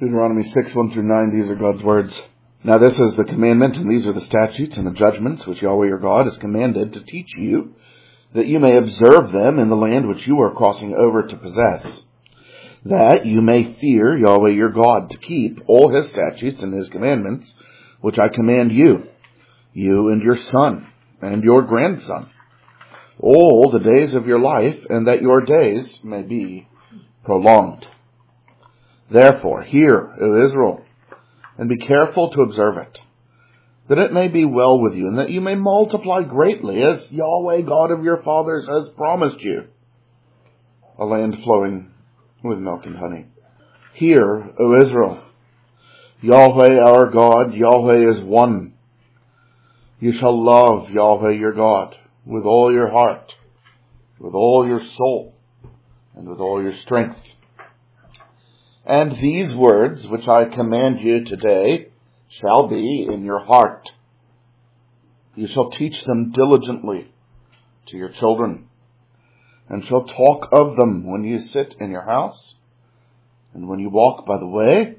Deuteronomy 6, 1 through 9, these are God's words. Now this is the commandment, and these are the statutes and the judgments which Yahweh your God has commanded to teach you, that you may observe them in the land which you are crossing over to possess, that you may fear Yahweh your God, to keep all his statutes and his commandments, which I command you, you and your son and your grandson, all the days of your life, and that your days may be prolonged. Therefore, hear, O Israel, and be careful to observe it, that it may be well with you, and that you may multiply greatly, as Yahweh God of your fathers has promised you, a land flowing with milk and honey. Hear, O Israel, Yahweh our God, Yahweh is one. You shall love Yahweh your God with all your heart, with all your soul, and with all your strength. And these words which I command you today shall be in your heart. You shall teach them diligently to your children, and shall talk of them when you sit in your house, and when you walk by the way,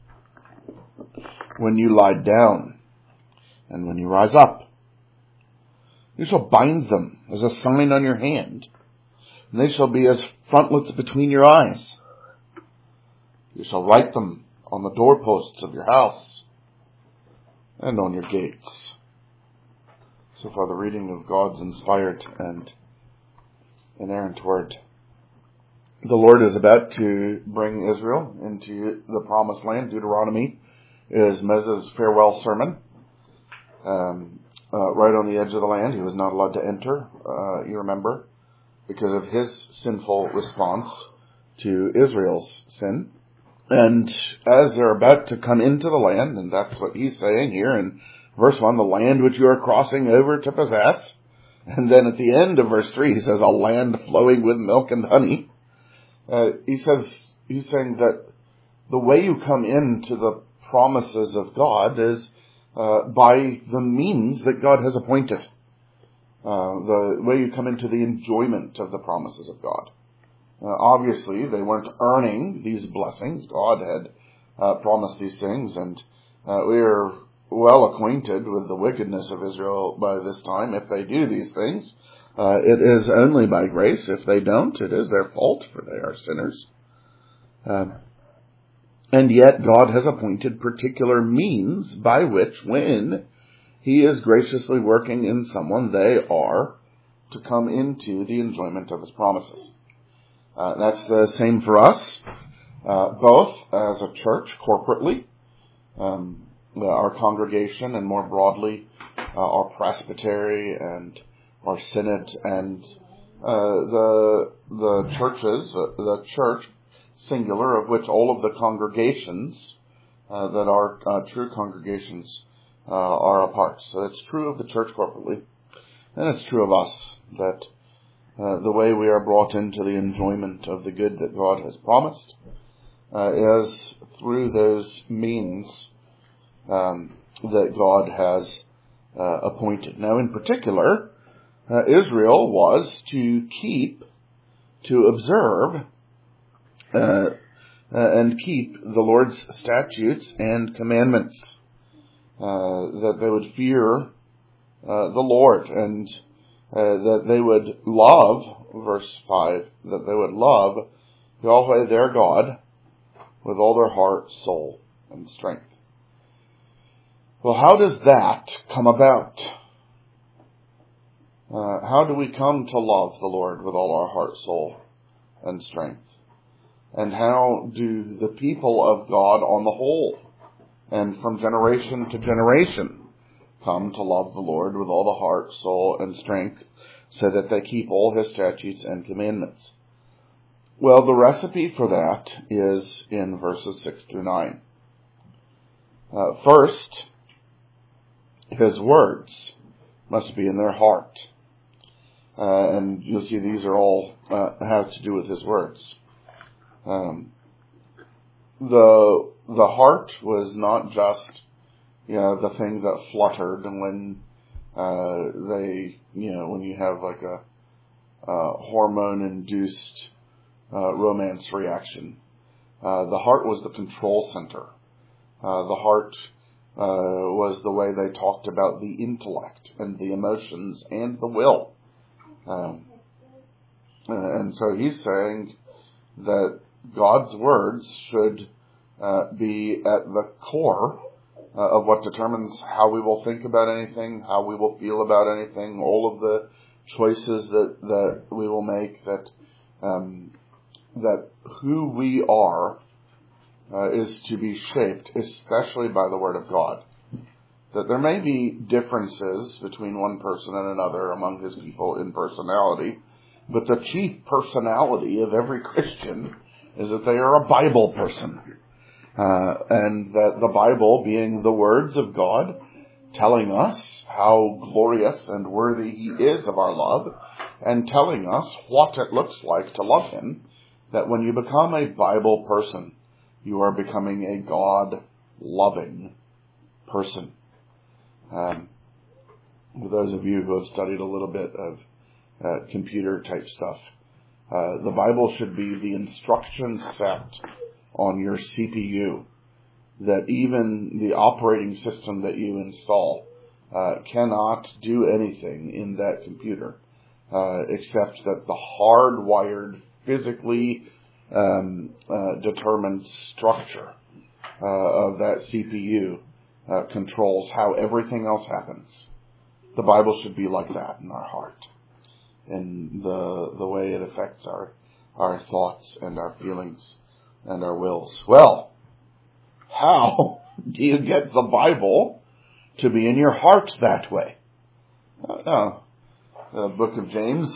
when you lie down, and when you rise up. You shall bind them as a sign on your hand, and they shall be as frontlets between your eyes. You shall write them on the doorposts of your house and on your gates. So far the reading of God's inspired and inerrant word. The Lord is about to bring Israel into the promised land. Deuteronomy is Moses' farewell sermon. Right on the edge of the land. He was not allowed to enter, you remember, because of his sinful response to Israel's sin. And as they're about to come into the land, and that's what he's saying here in verse 1, the land which you are crossing over to possess. And then at the end of verse 3, he says, a land flowing with milk and honey. He's saying that the way you come into the promises of God is by the means that God has appointed. The way you come into the enjoyment of the promises of God. Obviously, they weren't earning these blessings. God had promised these things, and we are well acquainted with the wickedness of Israel by this time. If they do these things, it is only by grace. If they don't, it is their fault, for they are sinners. And yet God has appointed particular means by which, when he is graciously working in someone, they are to come into the enjoyment of his promises. That's the same for us, both as a church corporately, our congregation, and more broadly, our presbytery and our synod, and the churches, the church, singular, of which all of the congregations that are true congregations are a part. So it's true of the church corporately, and it's true of us, that the way we are brought into the enjoyment of the good that God has promised is through those means that God has appointed. Now, in particular, Israel was to observe, and keep the Lord's statutes and commandments, that they would fear the Lord, and that they would love, verse 5, that they would love Yahweh their God with all their heart, soul, and strength. Well, how does that come about? How do we come to love the Lord with all our heart, soul, and strength? And how do the people of God on the whole, and from generation to generation, come to love the Lord with all the heart, soul, and strength, so that they keep all his statutes and commandments? Well, the recipe for that is in verses 6 through 9. First, his words must be in their heart. And you'll see these are all have to do with his words. The heart was not just the thing that fluttered, and when when you have like a hormone-induced romance reaction, The heart was the control center. The heart was the way they talked about the intellect and the emotions and the will. And so he's saying that God's words should be at the core of what determines how we will think about anything, how we will feel about anything, all of the choices that we will make, that who we are is to be shaped, especially by the Word of God. That there may be differences between one person and another among his people in personality, but the chief personality of every Christian is that they are a Bible person. And that the Bible being the words of God, telling us how glorious and worthy He is of our love, and telling us what it looks like to love Him, that when you become a Bible person, you are becoming a God-loving person. For those of you who have studied a little bit of computer-type stuff, the Bible should be the instruction set on your CPU, that even the operating system that you install cannot do anything in that computer except that the hardwired, physically determined structure of that CPU controls how everything else happens. The Bible should be like that in our heart, in the way it affects our thoughts and our feelings and our wills. Well, how do you get the Bible to be in your heart that way? The book of James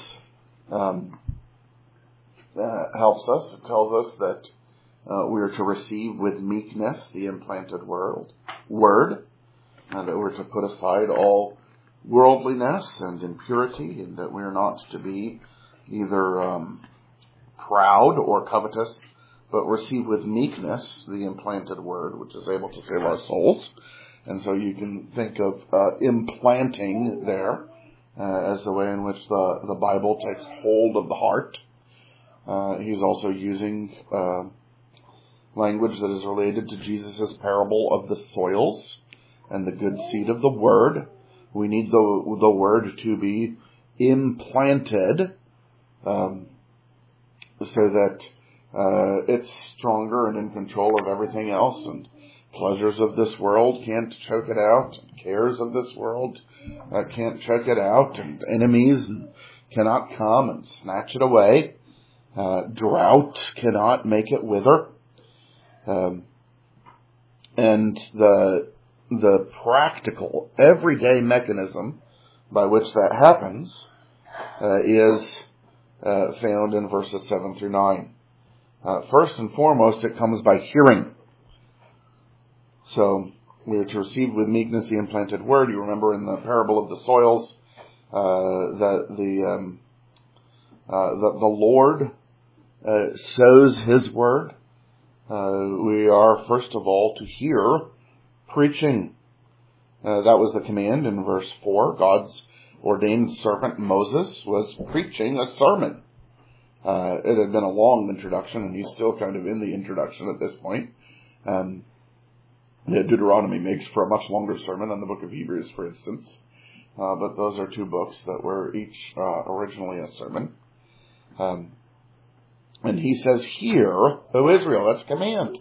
helps us. It tells us that we are to receive with meekness the implanted word, that we're to put aside all worldliness and impurity, and that we're not to be either proud or covetous, but receive with meekness the implanted word, which is able to save our souls. And so you can think of implanting there as the way in which the Bible takes hold of the heart. He's also using language that is related to Jesus' parable of the soils and the good seed of the word. We need the word to be implanted so that it's stronger and in control of everything else, and pleasures of this world can't choke it out, cares of this world can't choke it out, and enemies cannot come and snatch it away. Drought cannot make it wither. And the practical, everyday mechanism by which that happens is found in verses 7 through 9. First and foremost, it comes by hearing. So we are to receive with meekness the implanted word. You remember in the parable of the soils that the Lord sows His word. We are first of all to hear preaching. That was the command in verse 4. God's ordained servant Moses was preaching a sermon. It had been a long introduction, and he's still kind of in the introduction at this point. Deuteronomy makes for a much longer sermon than the book of Hebrews, for instance. But those are two books that were each originally a sermon. And he says, "Hear, O Israel," that's a command.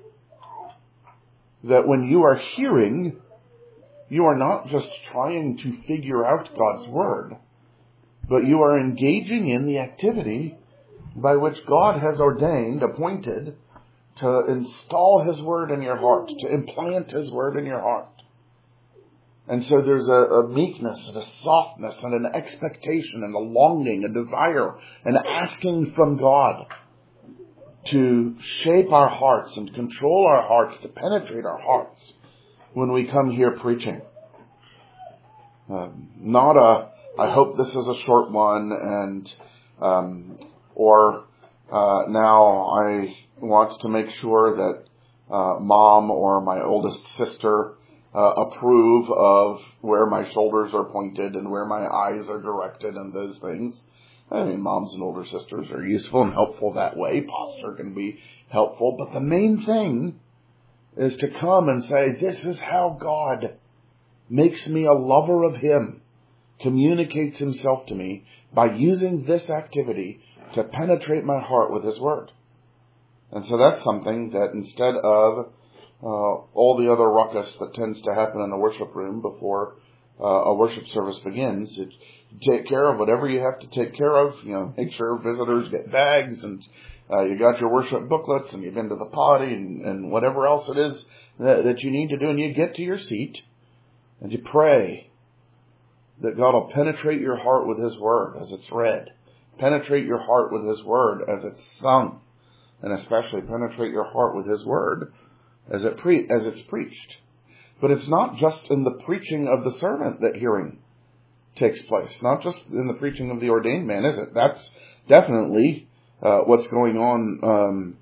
That when you are hearing, you are not just trying to figure out God's word, but you are engaging in the activity by which God has ordained, appointed, to install His word in your heart, to implant His word in your heart. And so there's a meekness and a softness and an expectation and a longing, a desire, an asking from God to shape our hearts and control our hearts, to penetrate our hearts when we come here preaching. Not I hope this is a short one, and now I want to make sure that mom or my oldest sister approve of where my shoulders are pointed and where my eyes are directed and those things. I mean, moms and older sisters are useful and helpful that way. Pastor can be helpful. But the main thing is to come and say, this is how God makes me a lover of Him, communicates Himself to me by using this activity to penetrate my heart with His Word. And so that's something that instead of all the other ruckus that tends to happen in the worship room before a worship service begins, take care of whatever you have to take care of. Make sure visitors get bags, and you got your worship booklets, and you've been to the potty, and whatever else it is that you need to do. And you get to your seat, and you pray that God will penetrate your heart with His Word as it's read, penetrate your heart with His Word as it's sung, and especially penetrate your heart with His Word as it's preached. But it's not just in the preaching of the servant that hearing takes place, not just in the preaching of the ordained man, is it? That's definitely what's going on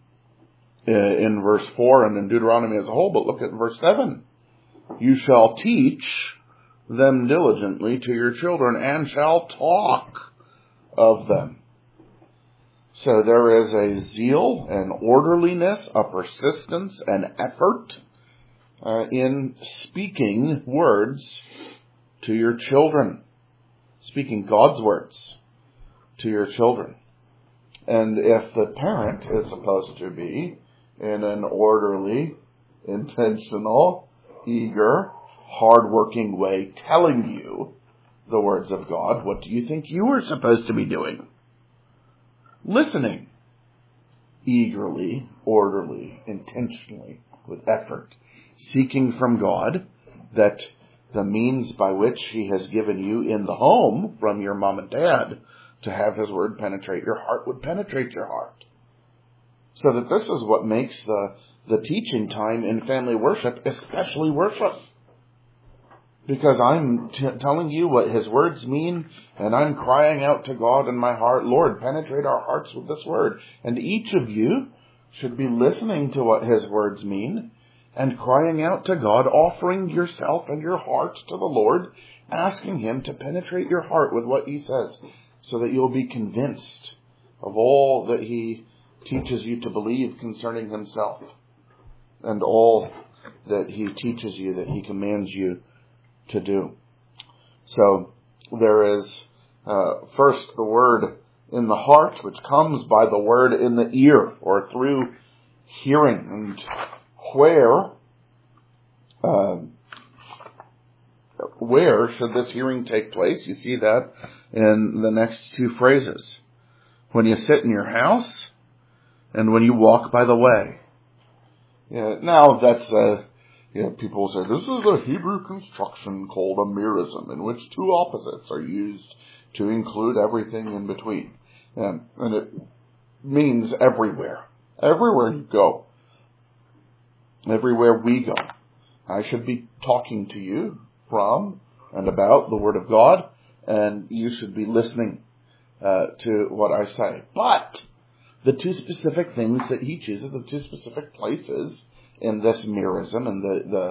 in verse 4 and in Deuteronomy as a whole. But look at verse 7. You shall teach them diligently to your children and shall talk of them. So there is a zeal and orderliness, a persistence and effort in speaking words to your children, speaking God's words to your children. And if the parent is supposed to be in an orderly, intentional, eager, hard-working way telling you the words of God, what do you think you are supposed to be doing? Listening. Eagerly, orderly, intentionally, with effort. Seeking from God that the means by which He has given you in the home from your mom and dad to have His Word penetrate your heart would penetrate your heart. So that this is what makes the teaching time in family worship especially worship. Because I'm telling you what His words mean, and I'm crying out to God in my heart, Lord, penetrate our hearts with this Word. And each of you should be listening to what His words mean and crying out to God, offering yourself and your heart to the Lord, asking Him to penetrate your heart with what He says, so that you'll be convinced of all that He teaches you to believe concerning Himself, and all that He teaches you, that He commands you to do. So there is first the Word in the heart, which comes by the Word in the ear, or through hearing. And where should this hearing take place? You see that in the next two phrases. When you sit in your house, and when you walk by the way. Now that's people say this is a Hebrew construction called a merism, in which two opposites are used to include everything in between. And it means everywhere. Everywhere you go. Everywhere we go. I should be talking to you from and about the Word of God, and you should be listening to what I say. But the two specific things that He chooses, the two specific places in this merism, and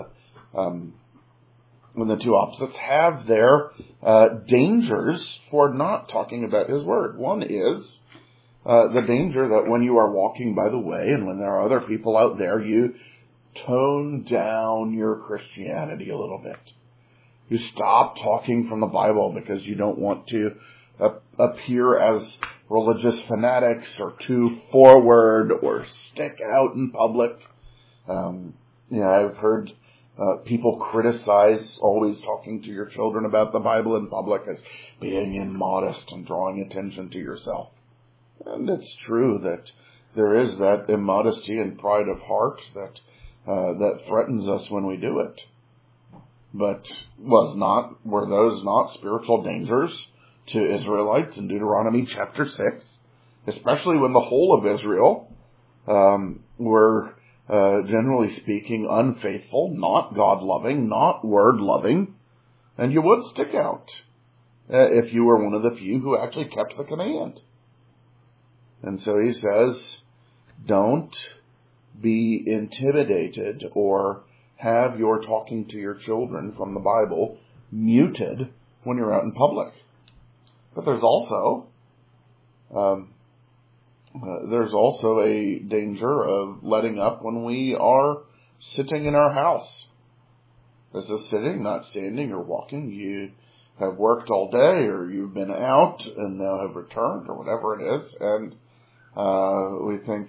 when the two opposites have their dangers for not talking about His Word. One is the danger that when you are walking by the way, and when there are other people out there, you tone down your Christianity a little bit. You stop talking from the Bible because you don't want to appear as religious fanatics or too forward or stick out in public. I've heard people criticize always talking to your children about the Bible in public as being immodest and drawing attention to yourself. And it's true that there is that immodesty and pride of heart that threatens us when we do it. But were those not spiritual dangers to Israelites in Deuteronomy chapter 6? Especially when the whole of Israel were, generally speaking, unfaithful, not God-loving, not Word-loving, and you would stick out if you were one of the few who actually kept the command. And so He says, don't be intimidated or have your talking to your children from the Bible muted when you're out in public. But there's also There's also a danger of letting up when we are sitting in our house. This is sitting, not standing or walking. You have worked all day, or you've been out and now have returned, or whatever it is, and we think,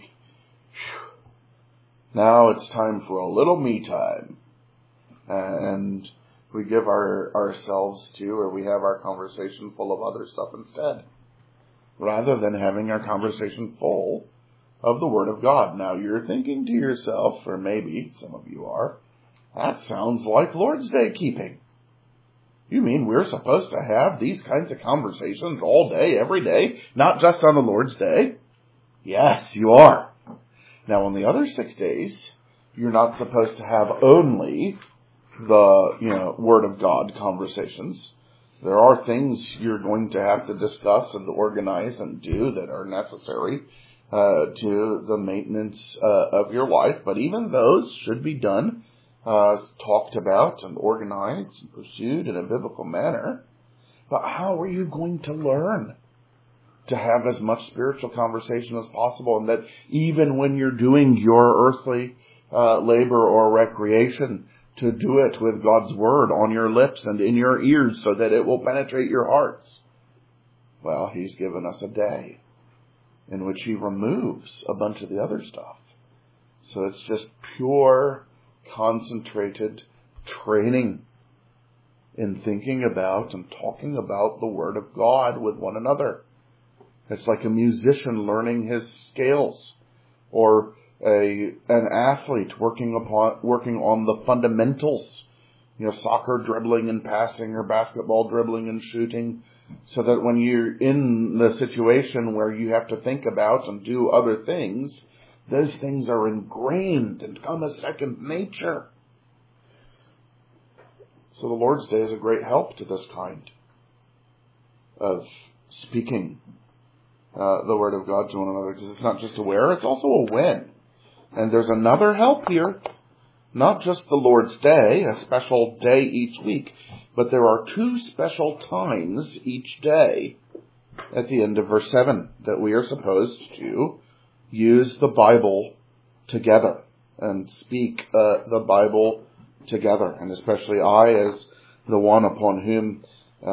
now it's time for a little me time. And we give ourselves to, or we have our conversation full of other stuff instead, rather than having our conversation full of the Word of God. Now you're thinking to yourself, or maybe some of you are, that sounds like Lord's Day keeping. You mean we're supposed to have these kinds of conversations all day, every day, not just on the Lord's Day? Yes, you are. Now on the other 6 days, you're not supposed to have only the, Word of God conversations. There are things you're going to have to discuss and organize and do that are necessary to the maintenance of your life. But even those should be done, talked about and organized and pursued in a biblical manner. But how are you going to learn to have as much spiritual conversation as possible, and that even when you're doing your earthly labor or recreation, to do it with God's Word on your lips and in your ears so that it will penetrate your hearts? Well, He's given us a day in which He removes a bunch of the other stuff. So it's just pure, concentrated training in thinking about and talking about the Word of God with one another. It's like a musician learning his scales, or an athlete working on the fundamentals, soccer dribbling and passing, or basketball dribbling and shooting, so that when you're in the situation where you have to think about and do other things, those things are ingrained and come as second nature. So the Lord's Day is a great help to this kind of speaking the Word of God to one another, because it's not just a where, it's also a when. And there's another help here. Not just the Lord's Day, a special day each week, but there are 2 special times each day at the end of verse 7 that we are supposed to use the Bible together and speak the Bible together. And especially I, as the one upon whom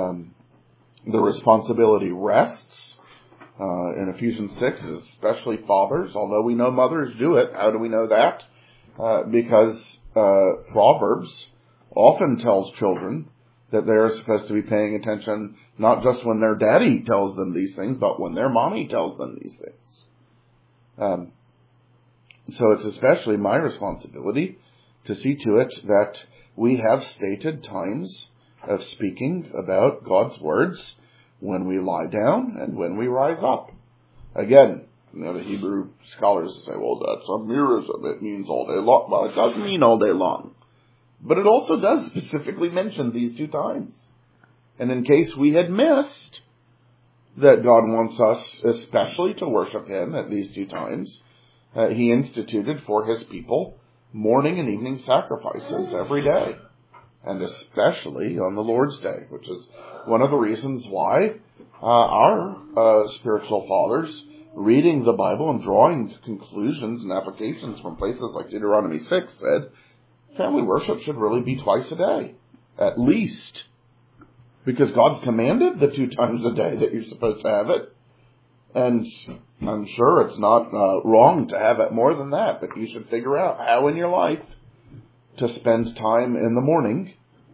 the responsibility rests, in Ephesians 6, especially fathers, although we know mothers do it. How do we know that? Because Proverbs often tells children that they're supposed to be paying attention not just when their daddy tells them these things, but when their mommy tells them these things. So it's especially my responsibility to see to it that we have stated times of speaking about God's words when we lie down and when we rise up. Again, the Hebrew scholars say, well, that's a merism. It means all day long. Well, it doesn't mean all day long. But it also does specifically mention these 2 times. And in case we had missed that God wants us especially to worship Him at these 2 times, He instituted for His people morning and evening sacrifices every day, and especially on the Lord's Day, which is one of the reasons why our spiritual fathers, reading the Bible and drawing conclusions and applications from places like Deuteronomy 6, said family worship should really be twice a day, at least, because God's commanded the 2 times a day that you're supposed to have it. And I'm sure it's not wrong to have it more than that, but you should figure out how in your life to spend time in the morning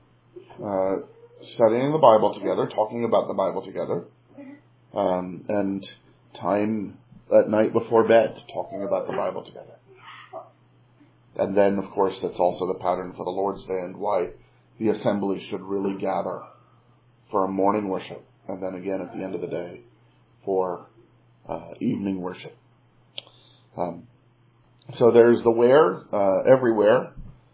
studying the Bible together, talking about the Bible together, and time at night before bed, talking about the Bible together. And then, of course, that's also the pattern for the Lord's Day, and why the assembly should really gather for a morning worship, and then again at the end of the day for evening worship. So there's the where, everywhere,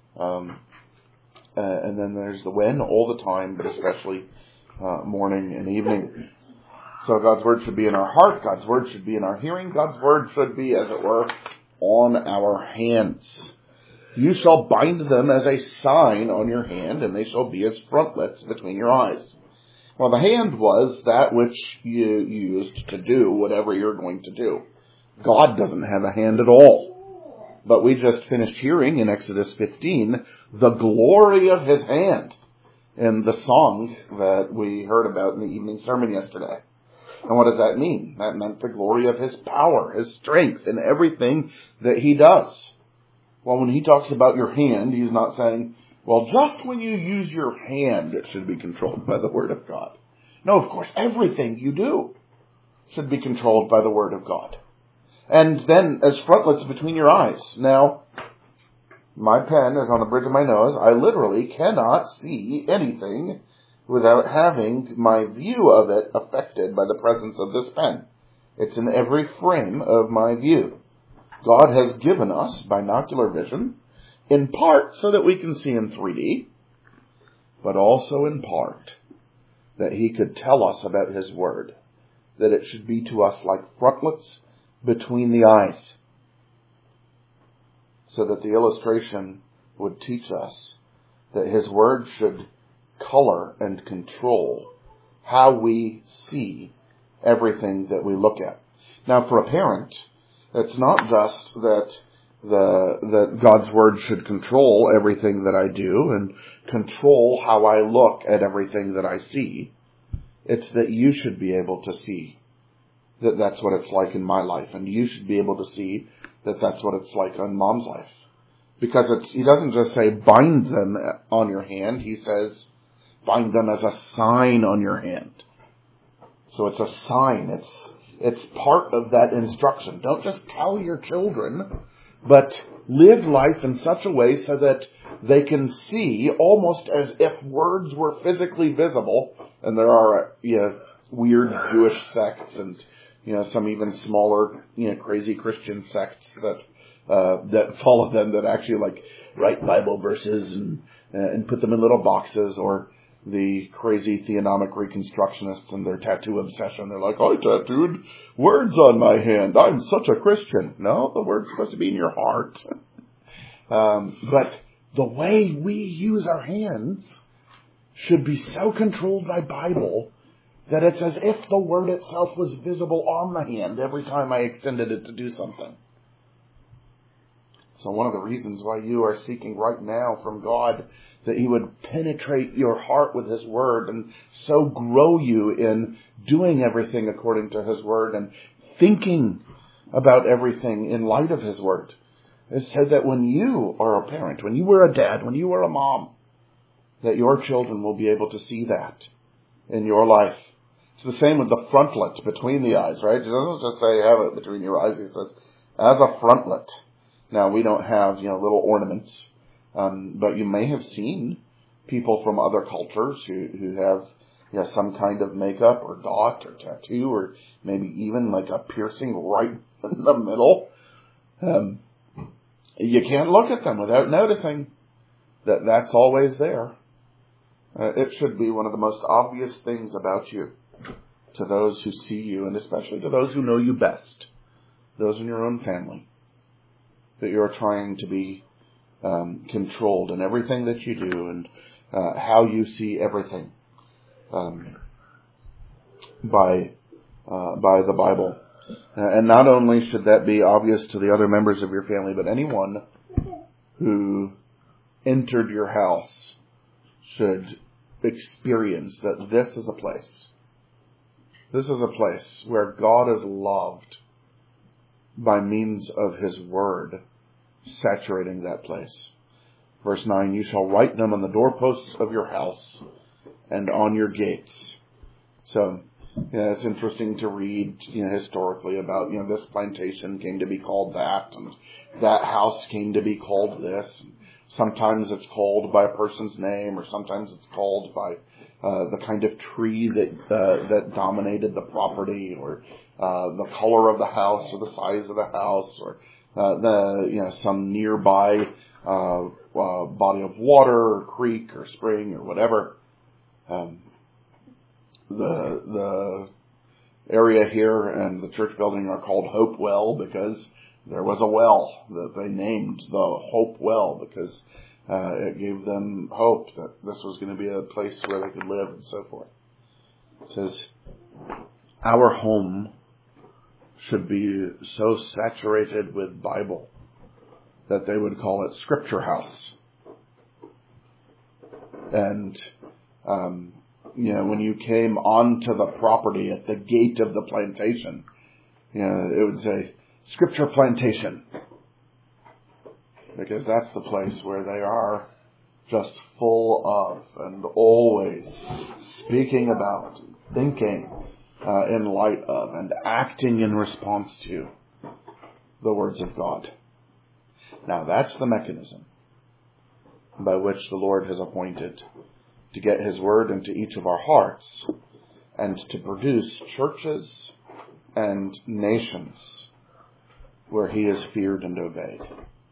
and then there's the when, all the time, but especially morning and evening. So God's Word should be in our heart, God's Word should be in our hearing, God's Word should be, as it were, on our hands. You shall bind them as a sign on your hand, and they shall be as frontlets between your eyes. Well, the hand was that which you used to do whatever you're going to do. God doesn't have a hand at all. But we just finished hearing in Exodus 15 the glory of his hand in the song that we heard about in the evening sermon yesterday. And what does that mean? That meant the glory of his power, his strength, in everything that he does. Well, when he talks about your hand, he's not saying, well, just when you use your hand, it should be controlled by the Word of God. No, of course, everything you do should be controlled by the Word of God. And then as frontlets between your eyes. Now, my pen is on the bridge of my nose. I literally cannot see anything without having my view of it affected by the presence of this pen. It's in every frame of my view. God has given us binocular vision, in part so that we can see in 3D, but also in part that he could tell us about his word, that it should be to us like frontlets between the eyes, so that the illustration would teach us that his word should color and control how we see everything that we look at. Now, for a parent, it's not just that God's word should control everything that I do and control how I look at everything that I see. It's that you should be able to see that that's what it's like in my life, and you should be able to see that that's what it's like in Mom's life. Because he doesn't just say bind them on your hand, he says bind them as a sign on your hand. So it's a sign, it's part of that instruction. Don't just tell your children, but live life in such a way so that they can see almost as if words were physically visible. And there are weird Jewish sects and some even smaller crazy Christian sects that follow them, that actually write Bible verses and put them in little boxes, or the crazy theonomic reconstructionists and their tattoo obsession. They're like, I tattooed words on my hand. I'm such a Christian. No, the word's supposed to be in your heart. But the way we use our hands should be so controlled by Bible that it's as if the word itself was visible on the hand every time I extended it to do something. So one of the reasons why you are seeking right now from God that he would penetrate your heart with his word and so grow you in doing everything according to his word and thinking about everything in light of his word, is so that when you are a parent, when you are a dad, when you are a mom, that your children will be able to see that in your life. It's the same with the frontlet between the eyes, right? It doesn't just say have it between your eyes. He says, as a frontlet. Now, we don't have, little ornaments, but you may have seen people from other cultures who have, some kind of makeup or dot or tattoo, or maybe even like a piercing right in the middle. You can't look at them without noticing that that's always there. It should be one of the most obvious things about you to those who see you, and especially to those who know you best, those in your own family, that you're trying to be controlled in everything that you do and how you see everything by the Bible. And not only should that be obvious to the other members of your family, but anyone who entered your house should experience that this is a place. This is a place where God is loved by means of his word saturating that place. Verse 9, you shall write them on the doorposts of your house and on your gates. So, it's interesting to read, historically about, this plantation came to be called that, and that house came to be called this. Sometimes it's called by a person's name, or sometimes it's called by the kind of tree that dominated the property, or the color of the house, or the size of the house, or some nearby body of water, or creek, or spring, or whatever. The area here and the church building are called Hopewell because there was a well that they named the Hopewell because it gave them hope that this was going to be a place where they could live and so forth. It says, our home should be so saturated with Bible that they would call it Scripture House. And, when you came onto the property at the gate of the plantation, it would say Scripture Plantation. Because that's the place where they are just full of and always speaking about, thinking in light of, and acting in response to the words of God. Now that's the mechanism by which the Lord has appointed to get His word into each of our hearts and to produce churches and nations where He is feared and obeyed.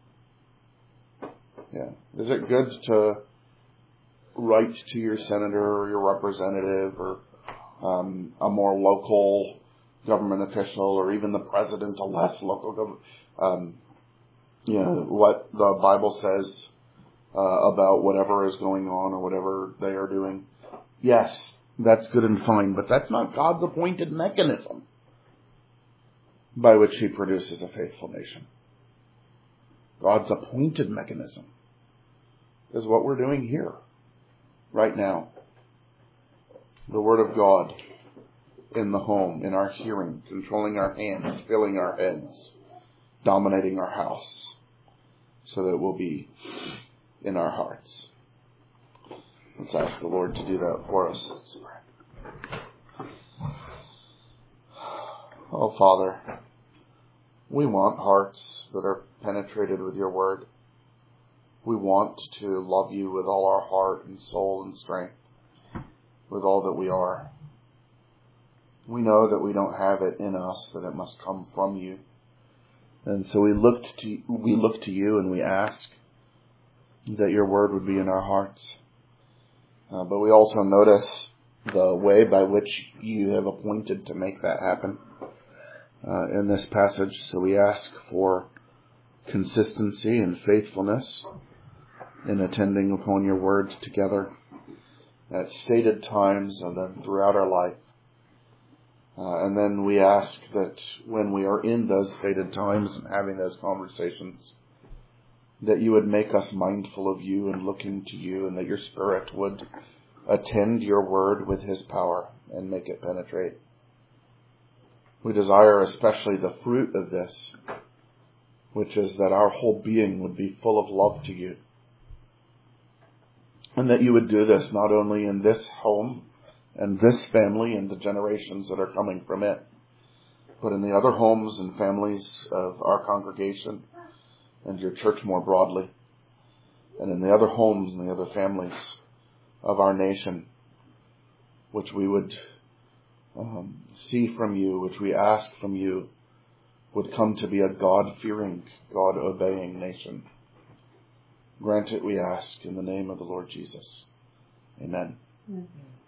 Yeah. Is it good to write to your senator or your representative or a more local government official or even the president, a less local government, what the Bible says about whatever is going on or whatever they are doing? Yes, that's good and fine, but that's not God's appointed mechanism by which He produces a faithful nation. God's appointed mechanism is what we're doing here, right now. The Word of God in the home, in our hearing, controlling our hands, filling our heads, dominating our house, so that it will be in our hearts. Let's ask the Lord to do that for us. Oh, Father, we want hearts that are penetrated with your word. We want to love you with all our heart and soul and strength, with all that we are. We know that we don't have it in us, that it must come from you. And so we look to you and we ask that your word would be in our hearts. But we also notice the way by which you have appointed to make that happen in this passage. So we ask for consistency and faithfulness in attending upon your word together at stated times and then throughout our life. And then we ask that when we are in those stated times and having those conversations, that you would make us mindful of you and looking to you, and that your Spirit would attend your word with His power and make it penetrate. We desire especially the fruit of this, which is that our whole being would be full of love to you. And that you would do this not only in this home and this family and the generations that are coming from it, but in the other homes and families of our congregation and your church more broadly, and in the other homes and the other families of our nation, which we would see from you, which we ask from you, would come to be a God-fearing, God-obeying nation. Grant it, we ask, in the name of the Lord Jesus. Amen. Mm-hmm.